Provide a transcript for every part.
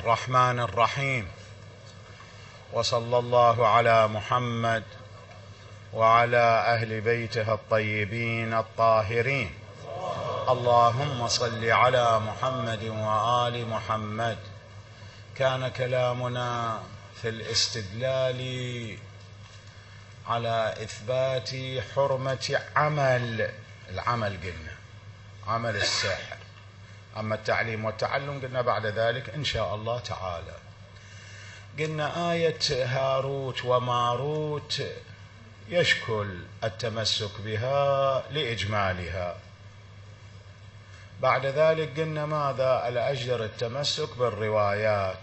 الرحمن الرحيم، وصلى الله على محمد وعلى أهل بيته الطيبين الطاهرين. اللهم صل على محمد وآل محمد. كان كلامنا في الاستدلال على إثبات حرمة العمل قلنا عمل الساحر، أما التعليم والتعلم قلنا بعد ذلك إن شاء الله تعالى. قلنا آية هاروت وماروت يشكل التمسك بها لإجمالها. بعد ذلك قلنا ماذا؟ الأجدر التمسك بالروايات،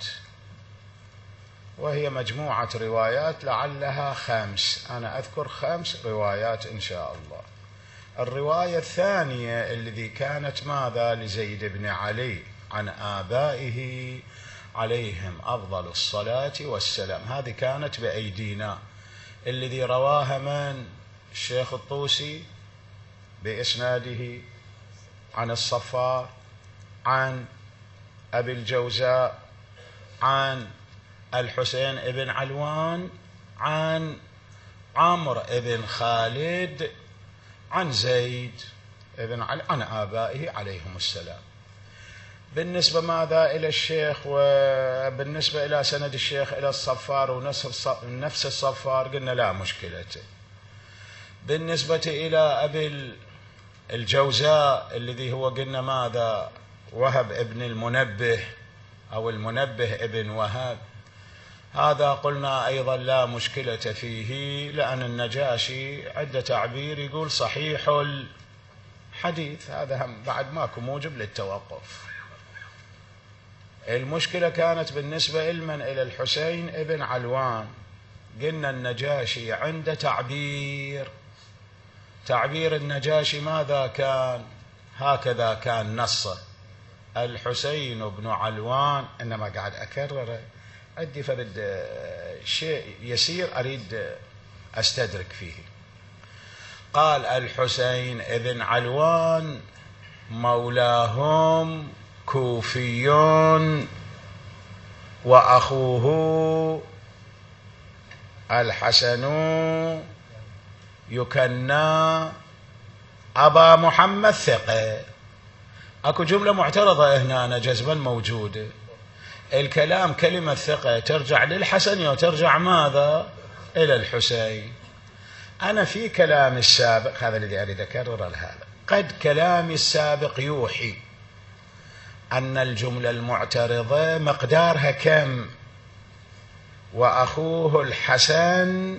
وهي مجموعة روايات لعلها 5، أنا أذكر 5 روايات إن شاء الله. الرواية الثانية التي كانت ماذا؟ لزيد بن علي عن آبائه عليهم أفضل الصلاة والسلام، هذه كانت بأيدينا، الذي رواها من؟ الشيخ الطوسي بإسناده عن الصفار عن أبي الجوزاء عن الحسين بن علوان عن عمرو بن خالد عن زيد بن علي عن آبائه عليهم السلام. بالنسبة ماذا إلى الشيخ، وبالنسبة إلى سند الشيخ إلى الصفار ونفس الصفار قلنا لا مشكلة. بالنسبة إلى أبي الجوزاء الذي هو قلنا ماذا؟ وهب ابن المنبه أو المنبه ابن وهب، هذا قلنا أيضا لا مشكلة فيه، لأن النجاشي عند تعبير يقول صحيح الحديث، هذا هم بعد ماكو موجب للتوقف. المشكلة كانت بالنسبة إلى الحسين ابن علوان، قلنا النجاشي عند تعبير النجاشي ماذا كان؟ هكذا كان نصه: الحسين بن علوان، إنما قاعد أكرره عندي فرد شيء يسير أريد أستدرك فيه. قال الحسين ابن علوان مولاهم كوفي وأخوه الحسن يكنى أبا محمد ثقة. أكو جملة معترضة هنا جزما موجودة، الكلام كلمة ثقة ترجع للحسن وترجع ماذا؟ إلى الحسين. أنا في كلام السابق، هذا الذي أريد أكرر هذا، قد كلامي السابق يوحي أن الجملة المعترضة مقدارها كم؟ وأخوه الحسن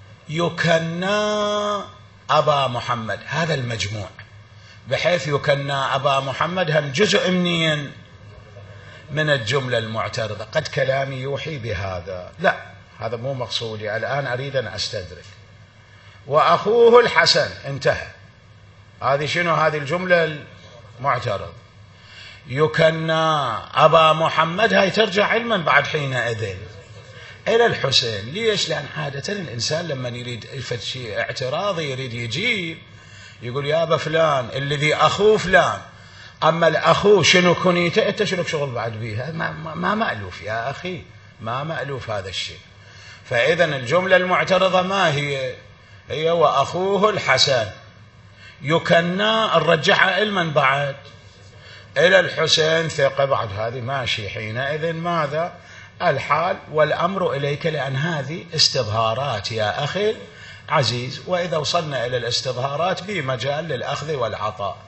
يكنى أبا محمد، هذا المجموع، بحيث يكنى أبا محمد هم جزء منين؟ من الجملة المعترضة. قد كلامي يوحي بهذا، لا هذا مو مقصودي، الآن أريد أن أستدرك. وأخوه الحسن انتهى، هذه شنو؟ هذه الجملة المعترضة. يكنى أبا محمد هاي ترجع علما بعد حينئذ إلى الحسين. ليش؟ لأن عادة الإنسان لما يريد يفت شيء اعتراضي يريد يجيب يقول يا أبا فلان الذي أخوه فلان، أما الأخو شنو كنيته؟ أنت شنو شغل بعد بيها؟ ما مألوف يا أخي، ما مألوف هذا الشيء. فإذا الجملة المعترضة ما هي؟ هي وأخوه الحسن يكنى، نرجعها علما بعد إلى الحسين ثقة، بعد هذه ماشي. حينئذ ماذا؟ الحال والأمر إليك، لأن هذه استظهارات يا أخي عزيز، وإذا وصلنا إلى الاستظهارات بمجال للأخذ والعطاء.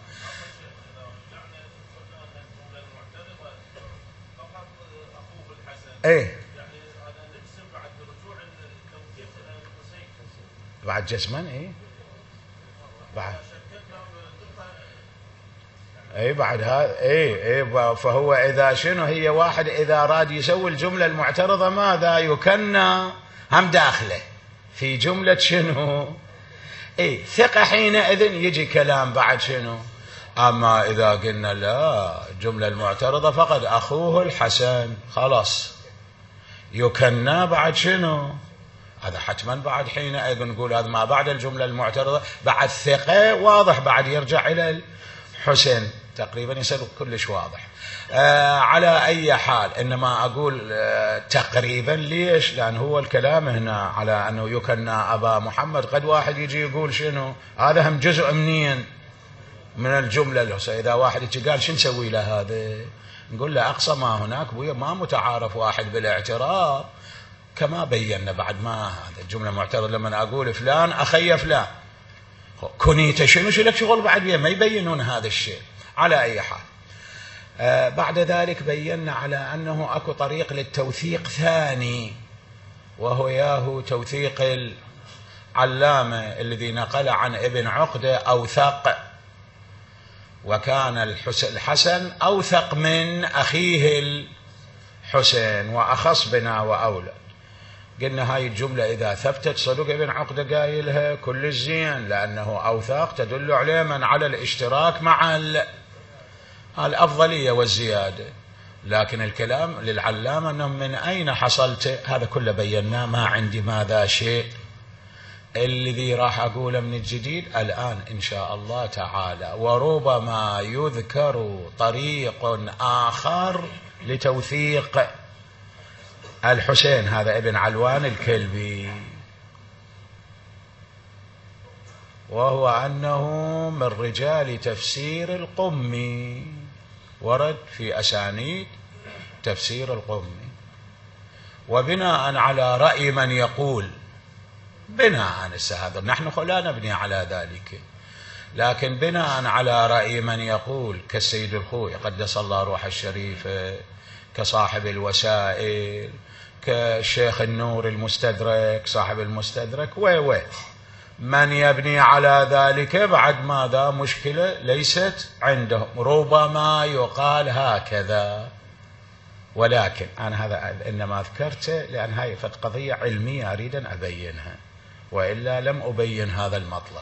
ايه بعد جسما ايه بعد اي بعد هذا ايه فهو اذا شنو هي واحد اذا راد يسوي الجمله المعترضه ماذا؟ يكنى هم داخله في جمله شنو؟ ايه ثقه. حينئذ يجي كلام بعد شنو؟ اما اذا قلنا لا الجمله المعترضه فقد اخوه الحسن، خلاص يكنى بعد شنو؟ هذا حتما بعد حينئذ نقول هذا ما بعد الجملة المعترضة، بعد ثقة واضح، بعد يرجع إلى الحسين. تقريبا يصير كلش واضح. على أي حال إنما أقول تقريبا. ليش؟ لأن هو الكلام هنا على أنه يكنى أبا محمد. قد واحد يجي يقول شنو هذا هم جزء منين من الجملة له. إذا واحد يجي قال شو نسوي له هذا، نقول له أقصى ما هناك بويا ما متعارف واحد بالاعتراف كما بينا بعد. ما هذا الجملة معترض لما أقول فلان أخي فلان كنيت شنو لك شغل بعد بيه، ما يبينون هذا الشيء. على أي حال بعد ذلك بينا على أنه أكو طريق للتوثيق ثاني، وهو ياهو توثيق العلامة الذي نقل عن ابن عقدة أوثق، وكان الحسن أوثق من أخيه الحسين وأخص بنا وأولى. قلنا هاي الجملة إذا ثبتت صدق ابن عقدة قايلها كل الزين، لأنه أوثاق تدل عليه من على الاشتراك مع الأفضلية والزيادة. لكن الكلام للعلامة أنه من أين حصلت هذا كله بيناه، ما عندي ماذا شيء. الذي راح أقوله من الجديد الآن إن شاء الله تعالى، وربما يذكر طريق آخر لتوثيق الحسين، هذا ابن علوان الكلبي، وهو أنه من رجال تفسير القمي، ورد في أسانيد تفسير القمي. وبناء على رأي من يقول بناء هذا نحن لا نبني على ذلك، لكن بناء على رأي من يقول كالسيد الخوي قدس الله روح الشريفة، كصاحب الوسائل، كشيخ النور المستدرك صاحب المستدرك من يبني على ذلك بعد ماذا مشكلة ليست عندهم. ربما يقال هكذا، ولكن أنا هذا إنما ذكرته لأن هاي قضية علمية أريد أن أبينها، وإلا لم أبين هذا المطلب.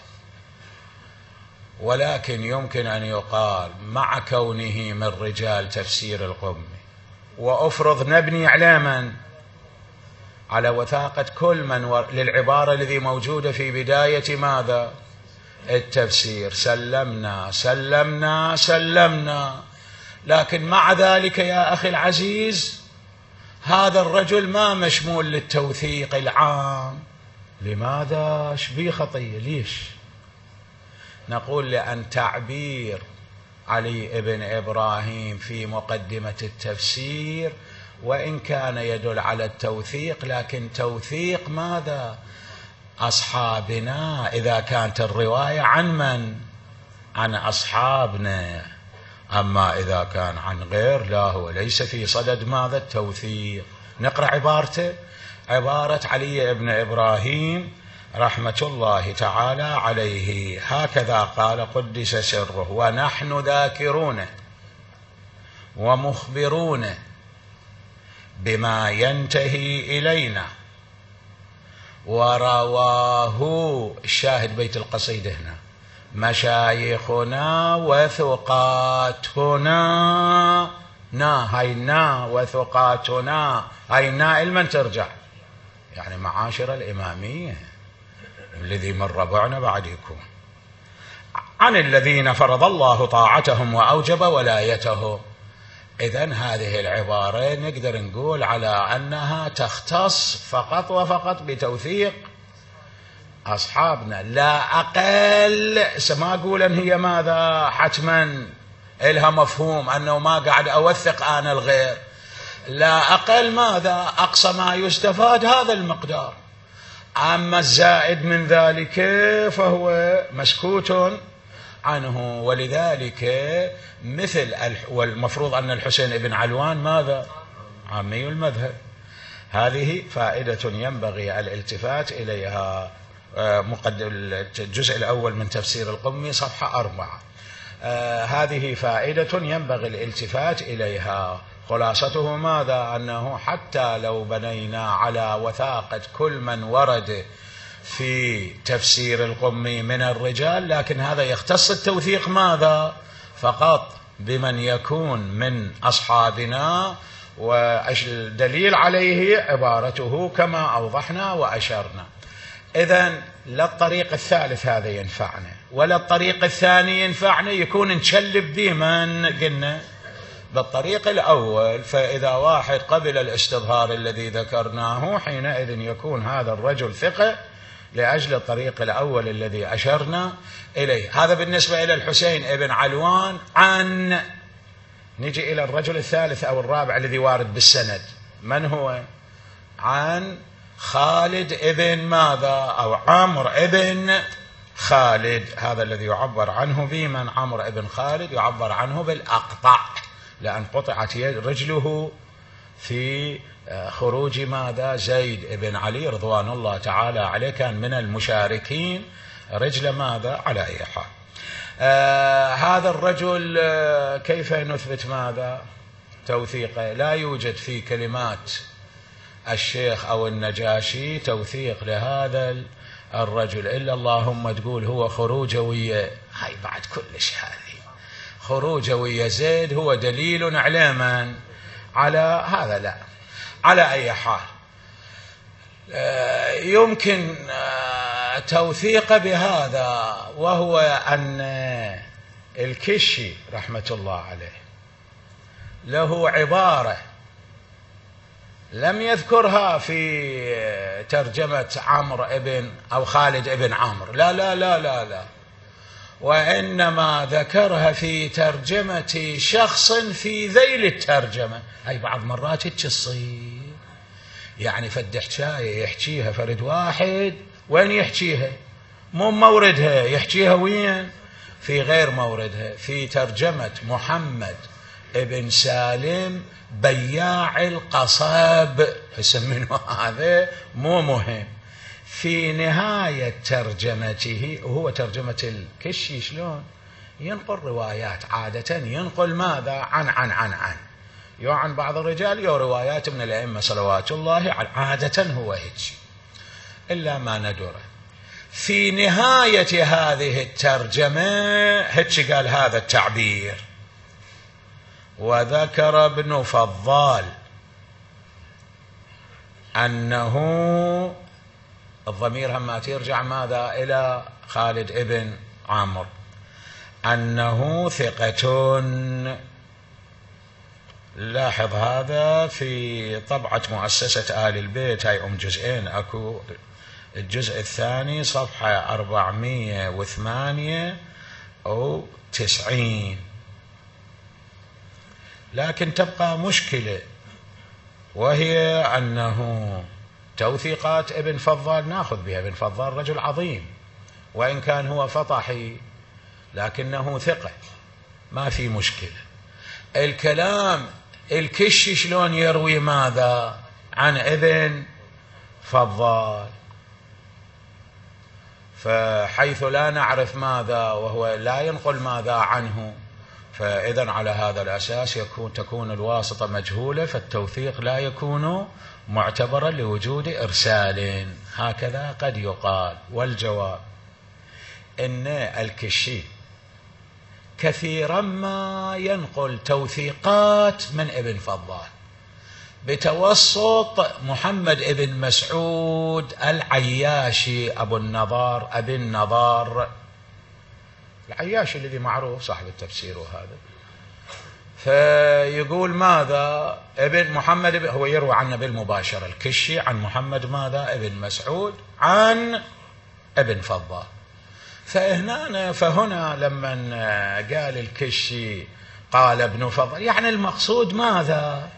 ولكن يمكن أن يقال مع كونه من رجال تفسير القمي، وأفرض نبني على من؟ على وثاقة كل من للعبارة الذي موجودة في بداية ماذا؟ التفسير، سلمنا سلمنا سلمنا. لكن مع ذلك يا أخي العزيز هذا الرجل ما مشمول للتوثيق العام. لماذا؟ شبيه خطية؟ ليش؟ نقول لأن تعبير علي ابن إبراهيم في مقدمة التفسير وإن كان يدل على التوثيق، لكن توثيق ماذا؟ أصحابنا، إذا كانت الرواية عن من؟ عن أصحابنا. أما إذا كان عن غير لا، هو ليس في صدد ماذا؟ التوثيق. نقرأ عبارته، عبارة علي ابن إبراهيم رحمة الله تعالى عليه، هكذا قال قدس سره: ونحن ذاكرون ومخبرون بما ينتهي إلينا ورواه، الشاهد بيت القصيدة هنا، مشايخنا وثقاتنا. هاي وثقاتنا، هاي المن ترجع يعني معاشر الإمامية الذي من ربعنا بعد يكون عن الذين فرض الله طاعتهم وأوجب ولايتهم. إذن هذه العبارة نقدر نقول على أنها تختص فقط وفقط بتوثيق أصحابنا، لا أقل. ما أقول أن هي ماذا حتما إلها مفهوم أنه ما قاعد أوثق أنا الغير، لا أقل ماذا أقصى ما يستفاد هذا المقدار. أما الزائد من ذلك فهو مسكوت عنه. ولذلك مثل والمفروض أن الحسين بن علوان ماذا؟ عامي المذهب. هذه فائدة ينبغي الالتفات إليها. الجزء الأول من تفسير القمي صفحة 4. هذه فائدة ينبغي الالتفات إليها. خلاصته ماذا؟ أنه حتى لو بنينا على وثاقة كل من ورد في تفسير القمي من الرجال، لكن هذا يختص التوثيق ماذا؟ فقط بمن يكون من أصحابنا، والدليل عليه عبارته كما أوضحنا وأشرنا. إذن لا الطريق الثالث هذا ينفعنا ولا الطريق الثاني ينفعنا، يكون نشلب به من قلنا بالطريق الأول. فإذا واحد قبل الاستظهار الذي ذكرناه حينئذ يكون هذا الرجل ثقة لأجل الطريق الأول الذي أشرنا إليه. هذا بالنسبة إلى الحسين ابن علوان. عن نجي إلى الرجل الثالث أو الرابع الذي وارد بالسند، من هو؟ عن خالد ابن ماذا؟ أو عمرو ابن خالد. هذا الذي يعبر عنه بمن؟ عمرو ابن خالد يعبر عنه بالأقطع، لأن قطعت رجله في خروج ماذا؟ زيد ابن علي رضوان الله تعالى عليه، كان من المشاركين رجل ماذا؟ على أي حال. هذا الرجل كيف نثبت ماذا؟ توثيقه. لا يوجد في كلمات الشيخ أو النجاشي توثيق لهذا الرجل، إلا اللهم تقول هو خروجه ويا، هاي بعد كلش هذه خروجه ويا زيد هو دليل على من؟ على هذا. لا، على أي حال يمكن توثيق بهذا، وهو أن الكشي رحمة الله عليه له عبارة لم يذكرها في ترجمة عمرو ابن أو خالد ابن عمرو، لا لا لا لا لا، وإنما ذكرها في ترجمة شخص في ذيل الترجمة. هاي بعض مرات تصير، يعني فد حكاية يحكيها فرد واحد، وين يحكيها؟ مو موردها، يحكيها وين؟ في غير موردها، في ترجمة محمد ابن سالم بياع القصب، يسمونه هذا مو مهم. في نهاية ترجمته، وهو ترجمة الكشي شلون ينقل روايات، عادة ينقل ماذا؟ عن يو عن بعض الرجال، يو روايات من الأئمة صلوات الله عليه، عادة هو هيك، إلا ما ندره. في نهاية هذه الترجمة هيك قال هذا التعبير: وذكر ابن فضال أنه، الضمير هم ترجع ماذا؟ إلى خالد ابن عمرو، أنه ثقة. لاحظ هذا في طبعة مؤسسة آل البيت، هاي جزئين، أكو الجزء الثاني صفحة 498. لكن تبقى مشكلة، وهي أنه توثيقات ابن فضال ناخذ بها. ابن فضال رجل عظيم، وإن كان هو فطحي لكنه ثقة، ما في مشكلة. الكلام الكشي شلون يروي ماذا؟ عن ابن فضال، فحيث لا نعرف ماذا، وهو لا ينقل ماذا عنه، فإذن على هذا الأساس تكون الواسطة مجهولة، فالتوثيق لا يكون معتبرا لوجود إرسال. هكذا قد يقال. والجواب إن الكشي كثيرا ما ينقل توثيقات من ابن فضال بتوسط محمد ابن مسعود العياشي أبو النضار العياشي الذي معروف صاحب التفسير، وهذا فيقول ماذا؟ ابن محمد هو يروي عنه بالمباشرة، الكشي عن محمد ماذا؟ ابن مسعود عن ابن فضال. فهنا لما قال الكشي قال ابن فضال، يعني المقصود ماذا؟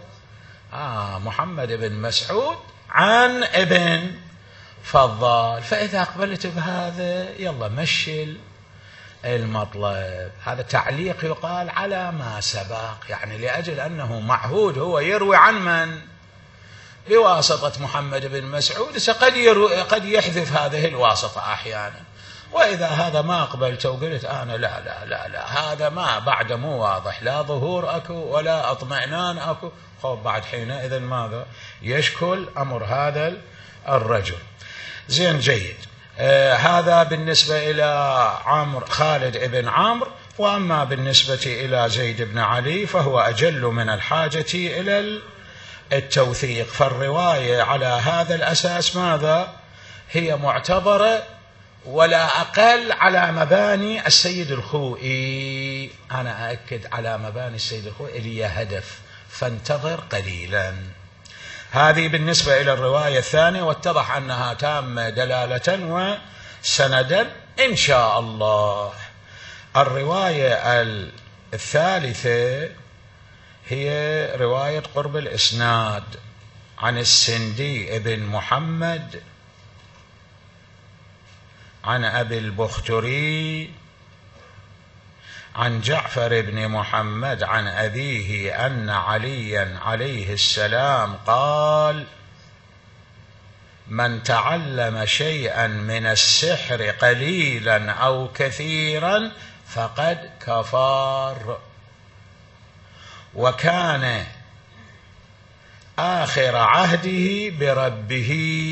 محمد بن مسعود عن ابن فضال. فإذا أقبلت بهذا يلا مشي المطلب. هذا تعليق يقال على ما سبق، يعني لأجل أنه معهود هو يروي عن من؟ بواسطة محمد بن مسعود، قد يحذف هذه الواسطة أحيانا. وإذا هذا ما أقبلته وقلت أنا لا لا لا لا، هذا ما بعد مو واضح، لا ظهور أكو ولا اطمئنان أكو، بعد حينئذ ماذا؟ يشكل أمر هذا الرجل. زين، جيد. هذا بالنسبة إلى خالد ابن عمرو. وأما بالنسبة إلى زيد بن علي فهو أجل من الحاجة إلى التوثيق، فالرواية على هذا الأساس ماذا؟ هي معتبرة ولا أقل على مباني السيد الخوئي. أنا أأكد على مباني السيد الخوئي لي هدف، فانتظر قليلا. هذه بالنسبة إلى الرواية الثانية، واتضح أنها تامة دلالة وسندا إن شاء الله. الرواية الثالثة هي رواية قرب الإسناد عن السندي ابن محمد عن أبي البختري عن جعفر بن محمد عن أبيه أن عليا عليه السلام قال: من تعلم شيئا من السحر قليلا أو كثيرا فقد كفر. وكان آخر عهده بربه.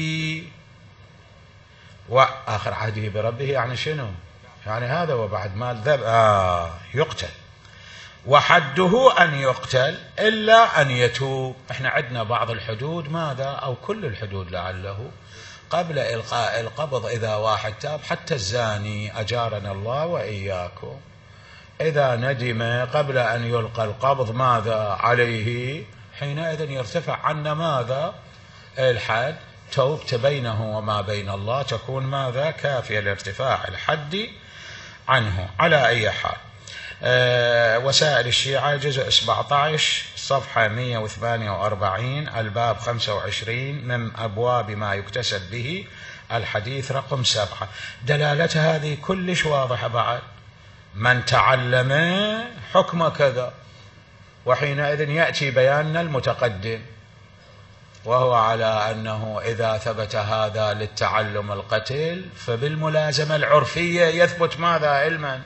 وآخر عهده بربه يعني شنو؟ يعني هذا وبعد ما الذب يقتل، وحده أن يقتل إلا أن يتوب. احنا عندنا بعض الحدود ماذا، أو كل الحدود لعله قبل إلقاء القبض إذا واحد تاب، حتى الزاني أجارنا الله وإياكم إذا ندم قبل أن يلقى القبض ماذا عليه، حينئذ يرتفع عنا ماذا الحد. توبة بينه وما بين الله تكون ماذا كافية لارتفاع الحد عنه. على أي حال، وسائل الشيعة جزء 17 صفحة 148 الباب 25 من أبواب ما يكتسب به الحديث رقم 7. دلالة هذه كلش واضحة. بعد من تعلم حكم كذا، وحينئذ يأتي بياننا المتقدم، وهو على أنه إذا ثبت هذا للتعلم القتل فبالملازمة العرفية يثبت ماذا علما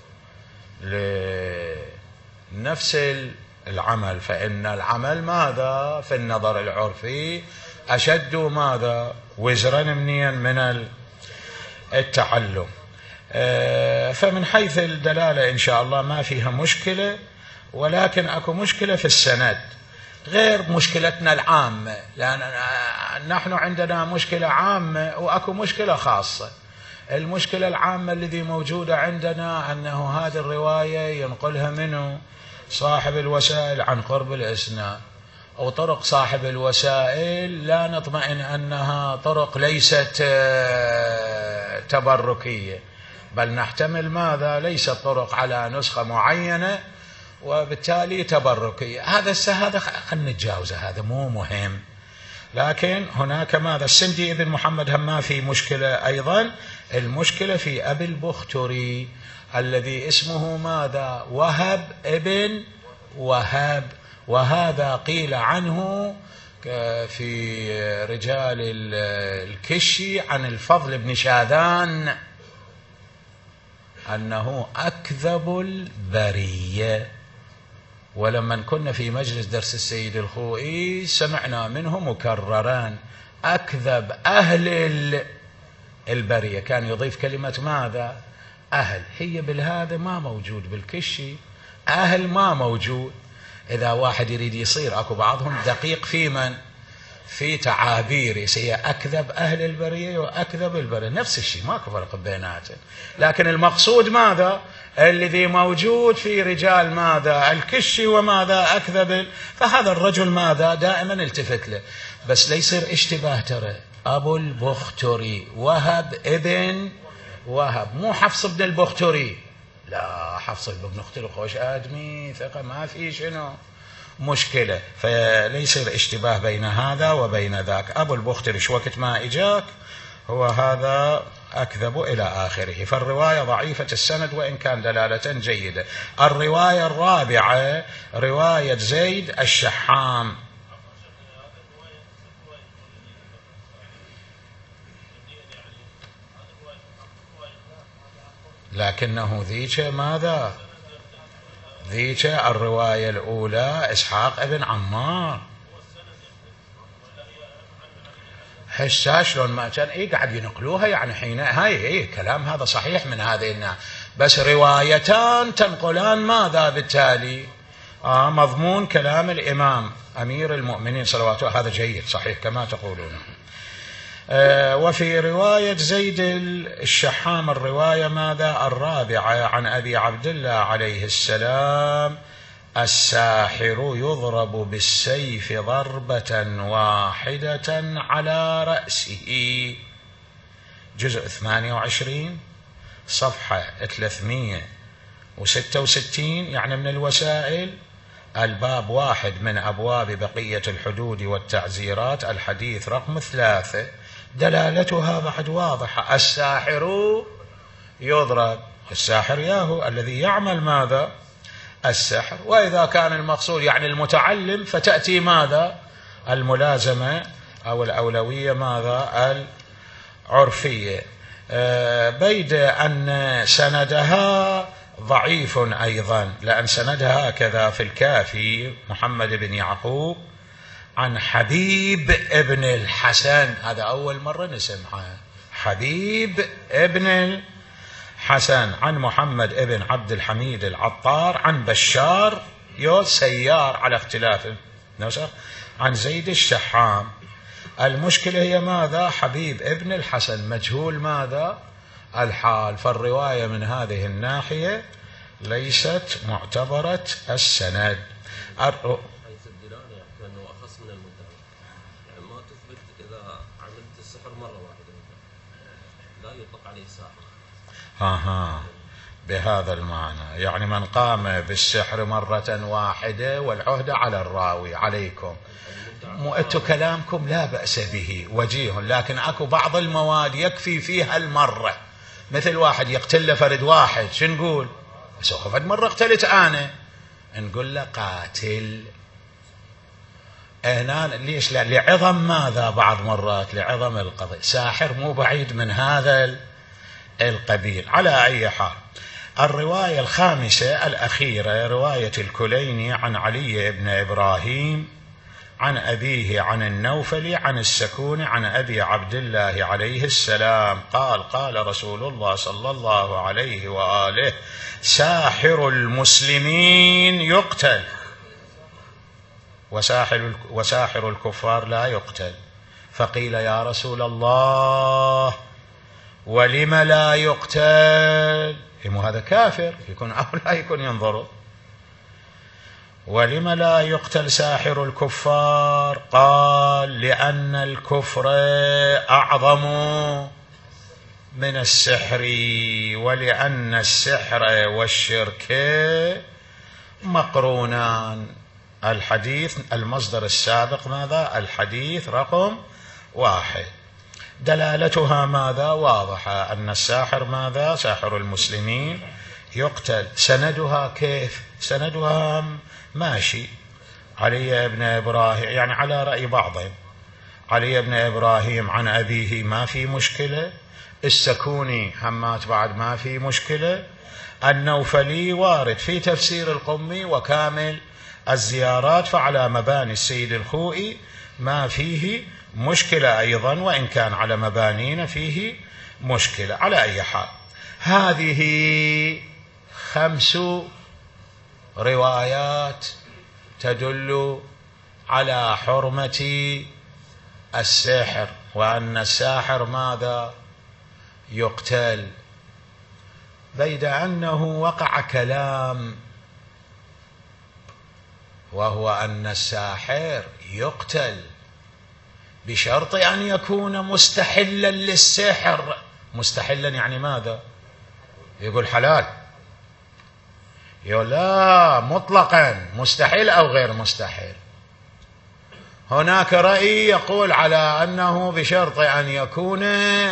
لنفس العمل، فإن العمل ماذا في النظر العرفي أشد ماذا وزرا من التعلم. فمن حيث الدلالة إن شاء الله ما فيها مشكلة، ولكن أكو مشكلة في السند غير مشكلتنا العامة، لأن نحن عندنا مشكلة عامة وأكو مشكلة خاصة. المشكلة العامة الذي موجودة عندنا أنه هذه الرواية ينقلها منه صاحب الوسائل عن قرب الإسناد، أو طرق صاحب الوسائل لا نطمئن أنها طرق ليست تبركية، بل نحتمل ماذا ليست طرق على نسخة معينة وبالتالي تبركية. هذا خلنا نتجاوزه، هذا مو مهم. لكن هناك ماذا السندي ابن محمد هم ما في مشكلة أيضا. المشكلة في أبي البختري الذي اسمه ماذا وهب ابن وهب، وهذا قيل عنه في رجال الكشي عن الفضل بن شاذان أنه أكذب البرية. ولما كنا في مجلس درس السيد الخوئي سمعنا منه مكررا أكذب أهل البرية، كان يضيف كلمة ماذا أهل. هي بالهذا ما موجود بالكشي، أهل ما موجود. إذا واحد يريد يصير أكو بعضهم دقيق في تعابير يصير أكذب أهل البرية وأكذب البرية، نفس الشيء ماكو فرق بيناتهم. لكن المقصود ماذا الذي موجود في رجال ماذا الكشي وماذا أكذب، فهذا الرجل ماذا دائما التفت له، بس ليصير اشتباه. ترى أبو البختري وهب ابن وهب، مو حفص بن البختري، لا حفص بن البختري خوش آدمي ثقة ما في شنو مشكلة، فليس الاشتباه بين هذا وبين ذاك. أبو البختري شو وقت ما إجاك هو هذا أكذب إلى آخره. فالرواية ضعيفة السند وإن كان دلالة جيدة. الرواية الرابعة رواية زيد الشحام، لكنه ذيك ماذا ذيك الرواية الأولى إسحاق ابن عمار. حساش لون ما كان قاعد ينقلوها، يعني حين هاي كلام هذا صحيح من هذه الناس، بس روايتان تنقلان ماذا بالتالي مضمون كلام الإمام أمير المؤمنين صلوات الله. هذا جيد صحيح كما تقولون. وفي رواية زيد الشحام الرواية ماذا؟ الرابعة عن أبي عبد الله عليه السلام: الساحر يضرب بالسيف ضربة واحدة على رأسه. جزء 28 صفحة 366، يعني من الوسائل، الباب 1 من أبواب بقية الحدود والتعزيرات، الحديث رقم 3. دلالتها بعد واضحة: الساحر يضرب. الساحر ياهو الذي يعمل ماذا؟ السحر. وإذا كان المقصود يعني المتعلم فتأتي ماذا؟ الملازمة أو الأولوية ماذا؟ العرفية. بيد أن سندها ضعيف أيضا، لأن سندها هكذا في الكافي: محمد بن يعقوب عن حبيب ابن الحسن. هذا أول مرة نسمعها، حبيب ابن الحسن، عن محمد ابن عبد الحميد العطار، عن بشار سيار على اختلاف نسخ، عن زيد الشحام. المشكلة هي ماذا؟ حبيب ابن الحسن مجهول ماذا؟ الحال. فالرواية من هذه الناحية ليست معتبرة السند. بهذا المعنى، يعني من قام بالسحر مرة واحدة والعهدة على الراوي عليكم. مؤتوا كلامكم لا بأس به، وجيه، لكن أكو بعض المواد يكفي فيها المرة. مثل واحد يقتل له فرد واحد، شو نقول؟ سوف فرد مرة اقتلت أنا، نقول له قاتل. هنا ليش؟ لا، لعظم ماذا؟ بعض مرات لعظم القضية. ساحر مو بعيد من هذا القبيل. على أي حال، الرواية الخامسة الأخيرة رواية الكليني عن علي بن إبراهيم عن أبيه عن النوفل عن السكون عن أبي عبد الله عليه السلام قال: قال رسول الله صلى الله عليه وآله: ساحر المسلمين يقتل، وساحر الكفار لا يقتل. فقيل: يا رسول الله ولم لا يقتل؟ هذا كافر، يكون أو لا يكون، ينظروا. ولم لا يقتل ساحر الكفار؟ قال: لأن الكفر أعظم من السحر، ولأن السحر والشرك مقرونان. الحديث المصدر السابق ماذا؟ الحديث رقم 1. دلالتها ماذا؟ واضحة، أن الساحر ماذا؟ ساحر المسلمين يقتل. سندها كيف؟ سندها ماشي. علي بن إبراهيم، يعني على رأي بعضهم، علي بن إبراهيم عن أبيه ما في مشكلة، السكوني همات بعد ما في مشكلة، النوفلي وارد في تفسير القمي وكامل الزيارات، فعلى مباني السيد الخوئي ما فيه مشكلة أيضا، وإن كان على مبانينا فيه مشكلة. على أي حال، هذه 5 روايات تدل على حرمة السحر، وأن الساحر ماذا؟ يقتل. بيد أنه وقع كلام، وهو أن الساحر يقتل بشرط أن يكون مستحلا للسحر. مستحلا يعني ماذا؟ يقول حلال، يقول لا مطلقا مستحيل أو غير مستحيل. هناك رأي يقول على أنه بشرط أن يكون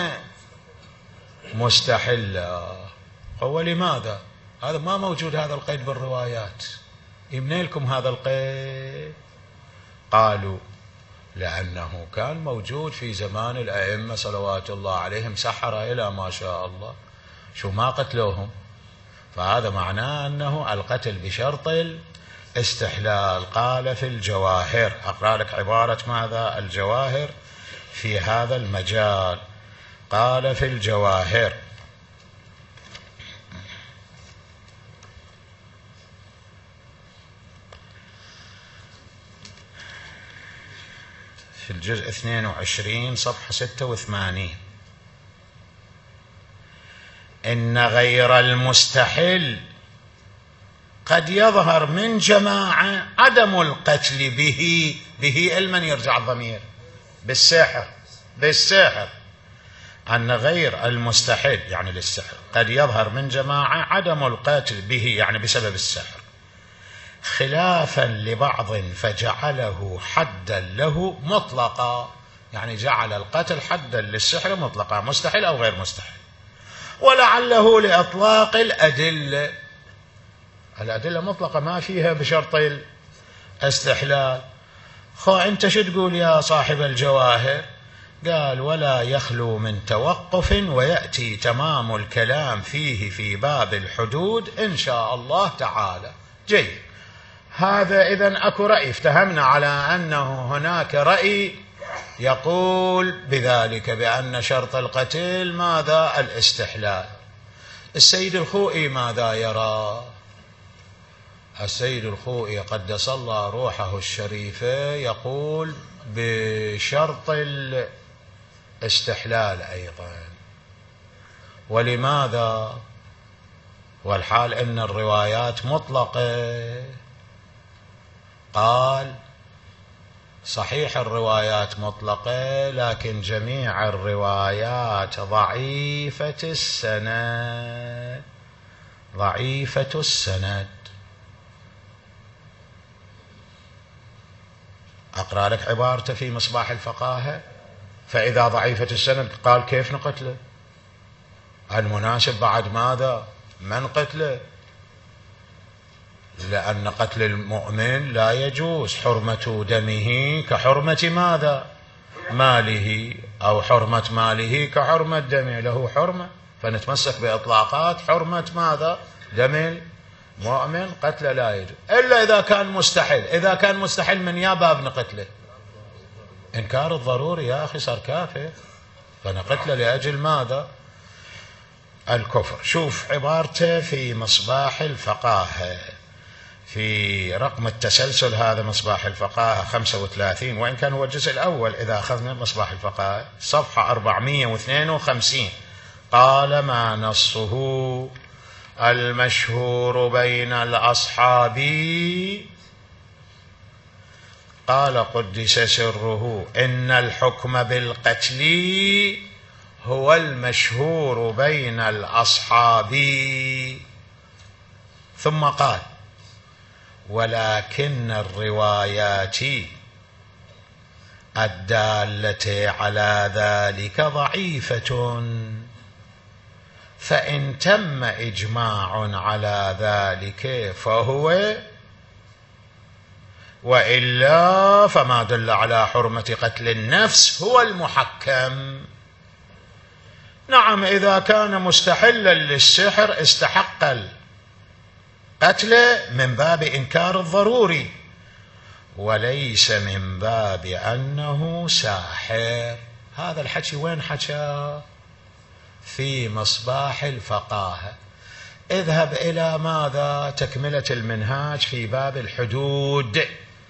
مستحلا. هو لماذا؟ هذا ما موجود هذا القيد بالروايات. يبني لكم هذا القيد؟ قالوا لأنه كان موجود في زمان الأئمة صلوات الله عليهم سحرة إلى ما شاء الله، شو ما قتلوهم، فهذا معناه أنه القتل بشرط الاستحلال. قال في الجواهر، أقرأ لك عبارة ماذا؟ الجواهر في هذا المجال. قال في الجواهر: الجزء 22 صفحة 86: إن غير المستحل قد يظهر من جماعة عدم القتل به علما يرجع الضمير بالسحر أن غير المستحل يعني للسحر قد يظهر من جماعة عدم القتل به يعني بسبب السحر، خلافا لبعض فجعله حدا له مطلقا، يعني جعل القتل حدا للسحر مطلقا مستحيل أو غير مستحيل، ولعله لإطلاق الأدلة مطلقة ما فيها بشرط الاستحلال. أنت شو تقول يا صاحب الجواهر؟ قال ولا يخلو من توقف ويأتي تمام الكلام فيه في باب الحدود إن شاء الله تعالى. جيد، هذا إذن أكو رأي، افتهمنا على أنه هناك رأي يقول بذلك بأن شرط القتل ماذا؟ الاستحلال. السيد الخوئي ماذا يرى؟ السيد الخوئي قدس الله روحه الشريفة يقول بشرط الاستحلال أيضا. ولماذا؟ والحال إن الروايات مطلقة. قال صحيح الروايات مطلقة لكن جميع الروايات ضعيفة السند. أقرأ لك عبارته في مصباح الفقاهة: فإذا ضعيفة السند قال كيف نقتله؟ المناسب بعد ماذا؟ من قتله؟ لأن قتل المؤمن لا يجوز، حرمة دمه كحرمة ماذا؟ ماله، أو حرمة ماله كحرمة دمه، له حرمة، فنتمسك بإطلاقات حرمة ماذا؟ دم المؤمن، قتله لا يجوز إلا إذا كان مستحيل. إذا كان مستحيل من يا باب نقتله؟ إنكار الضروري يا أخي، صار كافر، فنقتله لأجل ماذا؟ الكفر. شوف عبارته في مصباح الفقاهة في رقم التسلسل، هذا مصباح الفقاهة 35، وإن كان هو الجزء الأول إذا أخذنا مصباح الفقاهة صفحة 452. قال ما نصه المشهور بين الأصحاب، قال قدس سره إن الحكم بالقتل هو المشهور بين الأصحاب. ثم قال ولكن الروايات الدالة على ذلك ضعيفة، فإن تم إجماع على ذلك فهو، وإلا فما دل على حرمة قتل النفس هو المحكم. نعم، إذا كان مستحلا للسحر استحق القتل من باب إنكار الضروري، وليس من باب أنه ساحر. هذا الحكي وين حكى؟ في مصباح الفقاهة. اذهب إلى ماذا؟ تكملة المنهاج في باب الحدود.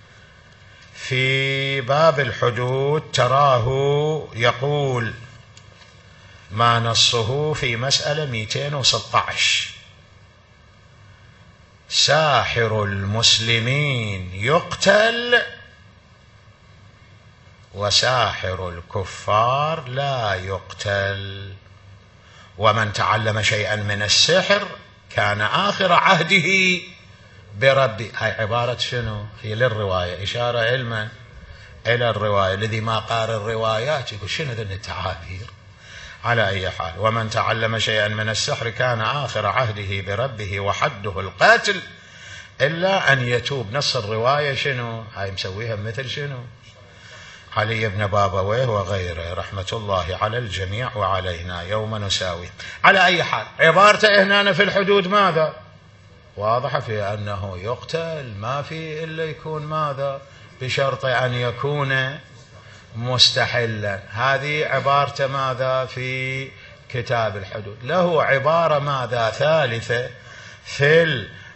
في باب الحدود تراه يقول ما نصه في مسألة 216: ساحر المسلمين يقتل وساحر الكفار لا يقتل، ومن تعلم شيئا من السحر كان آخر عهده بربي. هاي عبارة شنو؟ هي للرواية، إشارة علما إلى الرواية. الذي ما قارئ الروايات يقول شنو ذن التعابير؟ على أي حال، ومن تعلم شيئا من السحر كان آخر عهده بربه وحده القاتل إلا أن يتوب. نص الرواية شنو؟ هاي مسويها مثل شنو؟ علي بن بابويه وغيره رحمة الله على الجميع وعلينا يوم نساوي. على أي حال، عبارته هنا في الحدود ماذا؟ واضحة في أنه يقتل، ما في إلا يكون ماذا؟ بشرط أن يكون مستحلا. هذه عبارته ماذا في كتاب الحدود. له عبارة ماذا ثالثة في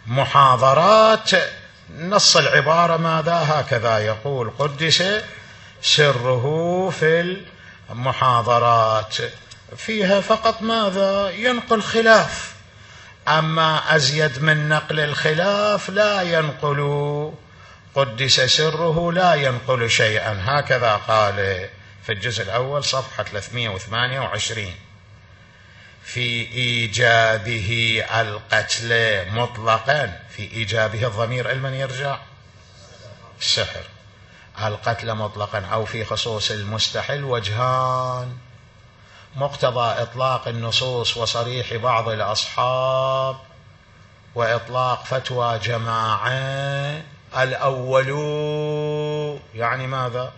المحاضرات، نص العبارة ماذا؟ هكذا يقول قدس سره في المحاضرات فيها فقط ماذا؟ ينقل خلاف، أما أزيد من نقل الخلاف لا ينقل، قدس سره لا ينقل شيئا. هكذا قال في الجزء الأول صفحة 328 في إيجابه القتل مطلقا. في إيجابه الضمير لمن يرجع؟ السحر. القتل مطلقا أو في خصوص المستحل وجهان: مقتضى إطلاق النصوص وصريح بعض الأصحاب، وإطلاق فتوى جماعة. الأول يعني ماذا؟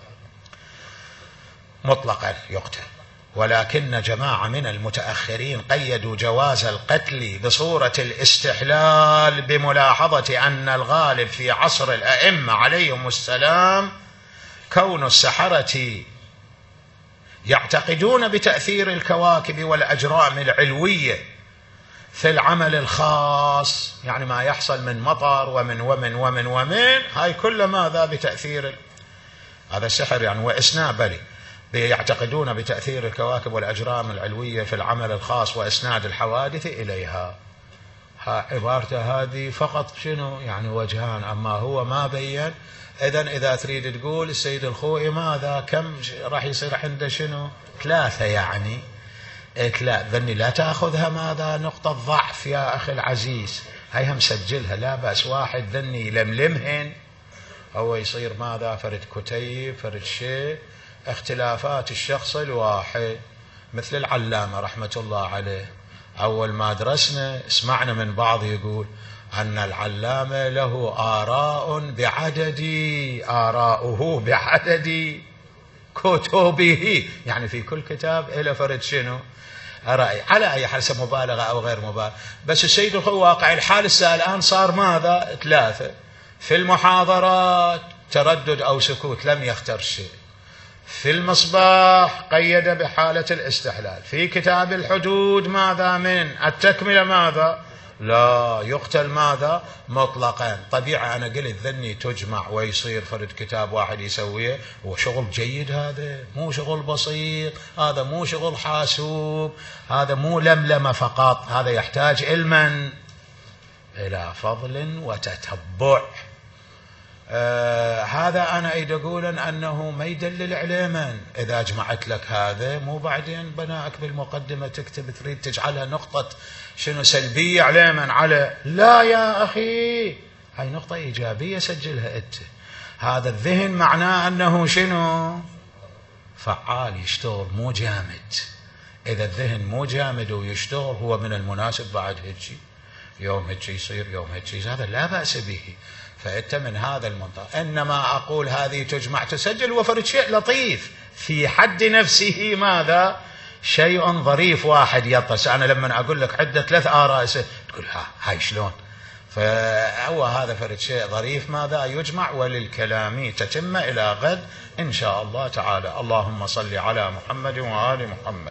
مطلقا يقتل، ولكن جماعة من المتأخرين قيدوا جواز القتل بصورة الاستحلال بملاحظة أن الغالب في عصر الأئمة عليهم السلام كون السحرة يعتقدون بتأثير الكواكب والأجرام العلوية في العمل الخاص، يعني ما يحصل من مطر ومن ومن ومن ومن، هاي كل ماذا؟ بتأثير هذا السحر يعني وإسناد بلي يعتقدون بتأثير الكواكب والأجرام العلوية في العمل الخاص وإسناد الحوادث إليها. عبارته هذه فقط شنو؟ يعني وجهان، أما هو ما بين. إذا تريد تقول السيد الخوئي ماذا؟ كم راح يصير عنده شنو؟ 3 يعني. لا ذني لا تأخذها ماذا؟ نقطة ضعف يا أخي العزيز، هيها مسجلها لا بأس. واحد ذني يلملمهن هو يصير ماذا؟ فرد كتيب فرد شيء، اختلافات الشخص الواحد. مثل العلامة رحمة الله عليه، أول ما درسنا سمعنا من بعض يقول أن العلامة له آراؤه بعدد كتبه، يعني في كل كتاب إلى فرد شنو؟ رأي. على أي حال مبالغة أو غير مبالغة، بس السيد الخوئي واقع الحال الآن صار ماذا؟ 3 في المحاضرات تردد أو سكوت، لم يختر شيء. في المصباح قيد بحالة الاستحلال. في كتاب الحدود ماذا؟ من التكملة ماذا؟ لا يقتل ماذا؟ مطلقا. طبيعة أنا قلت ذني تجمع ويصير فرد كتاب واحد يسويه، وشغل جيد، هذا مو شغل بسيط، هذا مو شغل حاسوب، هذا مو لملمة فقط، هذا يحتاج علما إلى فضل وتتبع. هذا أنا أريد أقول أنه ما يدلل علما. إذا جمعت لك هذا مو بعدين بناءك بالمقدمة تكتب تريد تجعلها نقطة شنو سلبية علما على، لا يا أخي، هاي نقطة إيجابية سجلها أنت. هذا الذهن معناه أنه شنو؟ فعال، يشتغل مو جامد. إذا الذهن مو جامد ويشتغل هو من المناسب بعد هيجي يوم هيجي يصير يوم هيجي، هذا لا بأس به. فأنت من هذا المنطق. إنما أقول هذه تجمع تسجل وفرد شيء لطيف في حد نفسه ماذا؟ شيء ظريف واحد يطس. أنا لما أقول لك عدة 3 آراء تقول هاي شلون؟ فهو هذا فرد شيء ظريف ماذا؟ يجمع. وللكلام تتم إلى غد إن شاء الله تعالى. اللهم صل على محمد وآل محمد.